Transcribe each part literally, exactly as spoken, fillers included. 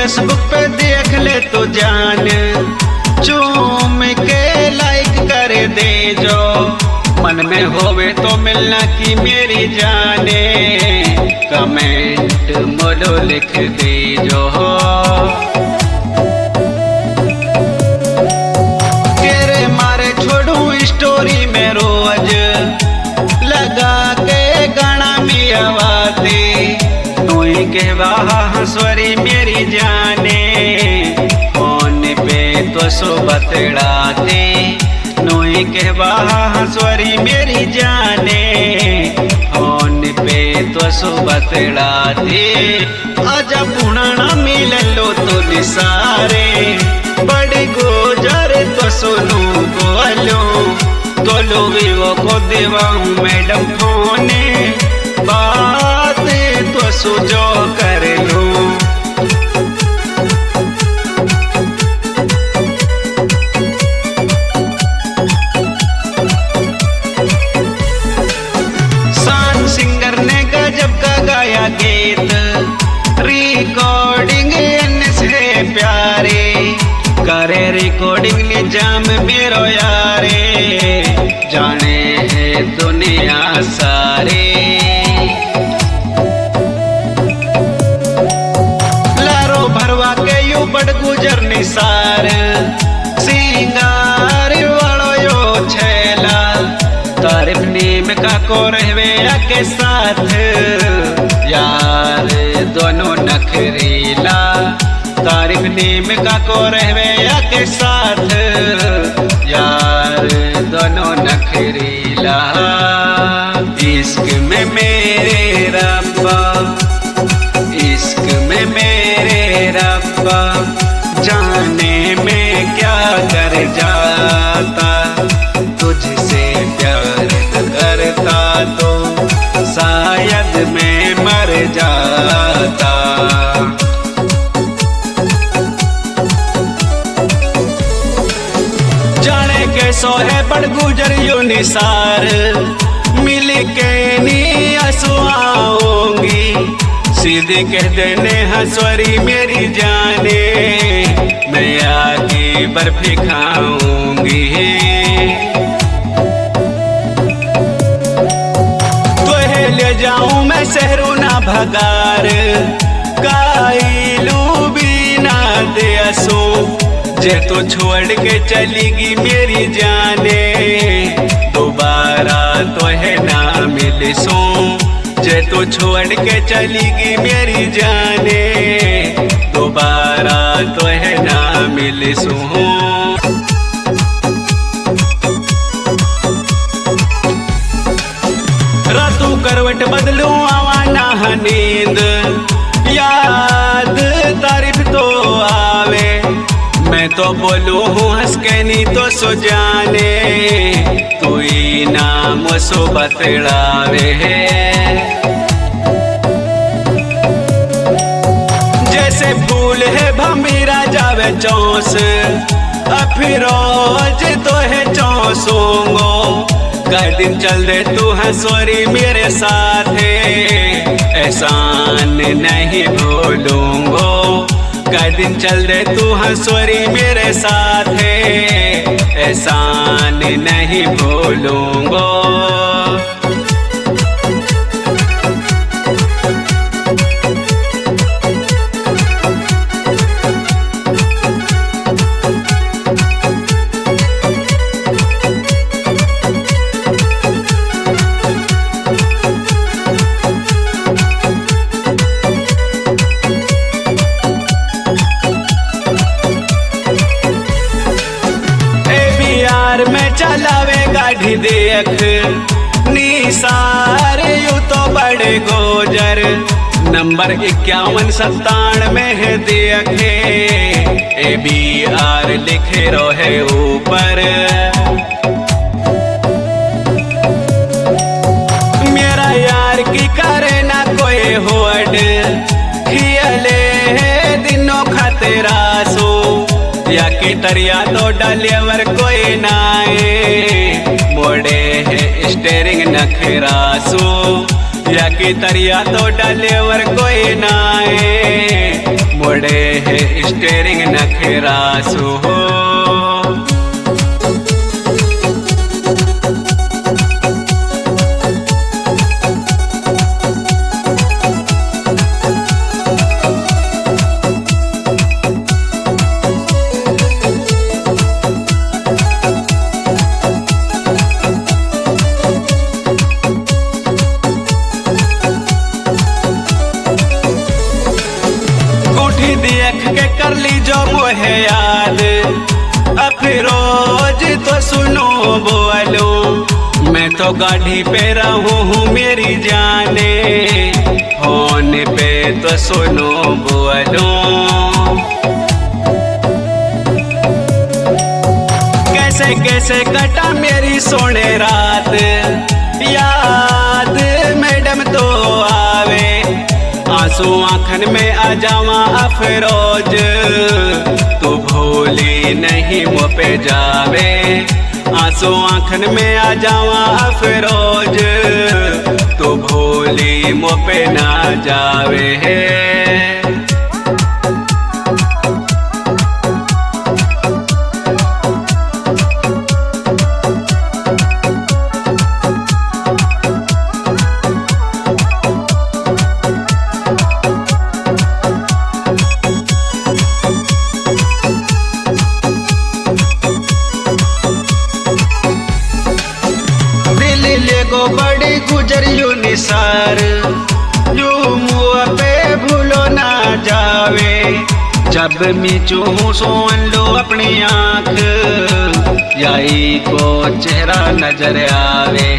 Facebook पे देख ले तो जान, चूम के लाइक कर दे जो, मन में होवे तो मिलना की मेरी जाने, कमेंट मोड़ो लिख दे जो। तेरे मारे छोड़ू स्टोरी में रोज लगा के गाना में आवाज़े, तू ही कहवा हंसवरी मेरी जाने, फोन पे तो सो बतड़ाते, तू ही कहवा हंसवरी मेरी जाने, फोन पे तो सो बतड़ाते। आजा पुराना मिल लो तो निसारे, बड़ी गोजर तो सुनू बोलो, तो लोगी वो को देवाऊं मैडम फोने, बातें तो सुझो कर लो। शान सिंगर ने गजब का गाया गीत, रिकॉर्डिंग से प्यारे, करे रिकॉर्डिंग निजाम मेरो यारे, जाने है दुनिया सारे। लारो भरवा के यू बड़ गुजर निसार, सिंगार वालो यो छेला, तारीफ नीम का को रहवे के साथ, यार दोनों नखरीला, तारीफ नीम का को रहवे के साथ, यार दोनों नखरीला। इश्क में मेरे रब्बा, इश्क में मेरे रब्बा, जाने में क्या कर जाता, तुझसे प्यार करता तो शायद मैं मर जाता। जाने के सो है बड़ गुजर यू निसार, मिल के नी आंसूंगी, सीधे कह देने हंसवरी मेरी जाने, मैं आगे बर्फी खाऊंगी। ले जाऊं मैं शहरों ना भगार, काइलू भी ना दे असो, जे तो छोड़ के चलेगी मेरी जाने, दोबारा तो है ना मिल सो, जे तो छोड़ के चलेगी मेरी जाने, दोबारा तो है ना मिल सो। करवट बदलूं आवाना नींद, याद तारीफ तो आवे, मैं तो बोलूं हूँ हंस के नी तो सो जाने, तू ही नाम सो बतड़ावे। जैसे फूल है भमीरा जावे चौस, अफिरोज तो है चौसूंगो, कई दिन चल दे तू हंसवरी मेरे साथ, एहसान नहीं भूलूंगो, कई दिन चल दे तू हंसवरी मेरे साथ, एहसान नहीं भूलूंगो। में चलावे गाड़ी देख, निसार यू तो बड़े गोजर, नंबर इक्यावन सत्तानवे है देखे, ए बी आर लिखे रहे ऊपर। मेरा यार की करे ना कोई होड़, खियले दिनों खतरा सो, या की तरिया तो डालियावर कोई नाए, मोड़े है स्टेरिंग नखरासू, या की तरिया तो डालियावर कोई नाए, मोड़े है स्टेरिंग नखरासु हो। देख के कर ली जो मोहे याद, अफरोज तो सुनो बोलो, मैं तो गाड़ी पे रहूं हूँ मेरी जाने, फोन पे तो सुनो बोलो। कैसे कैसे कटा मेरी सोने रात, याद मैडम तो आवे, आंसू आँखन में आ जावा अफरोज, तू भूली नहीं मुँह पे जावे, आंसू आँखन में आ जावा अफरोज, तू भूली मुँह पे ना जावे। को बड़ी गुजरियो निसार, यू मुँह पे भूलो ना जावे, जब मैं चूहूं सोन लो अपनी आँख, याई को चेहरा नजर आवे।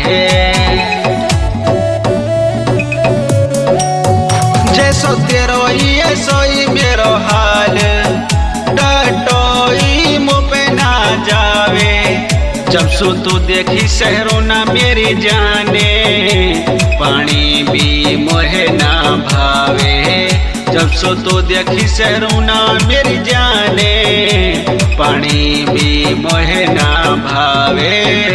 जैसो तेरो ये सोई मेरो हाल, डटोई मुँह पे ना जावे, जब सो तू देखी शहरों ना मेरी जाने, पानी भी मोहे ना भावे, जब सो तू देखी शहरों ना मेरी जाने, पानी भी मोहे ना भावे।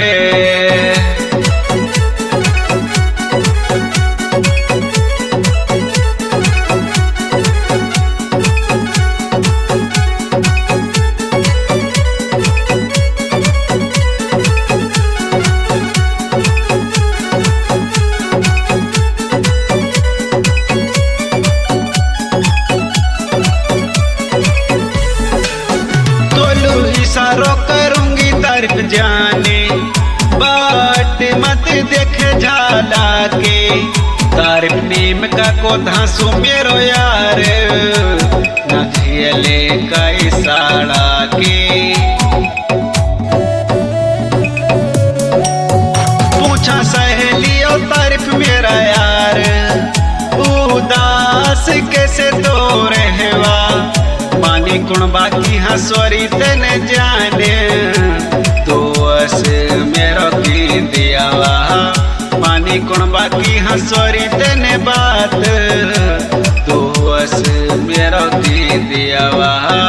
इशारों करूंगी तरफ जाने, बाट मत देख झाला के, तारीफ नीम का को धांसू मेरो यार, न झेले का इशारा के। पूछा सहेलियों तारीफ मेरा यार, उदास कैसे तो रहवा, पानी कुण बाकी हंसोरी तेने जाने, तो अस मेरो की दियावा, पानी कुण बाकी हंसोरी तेने बात, तो अस मेरो की दियावा।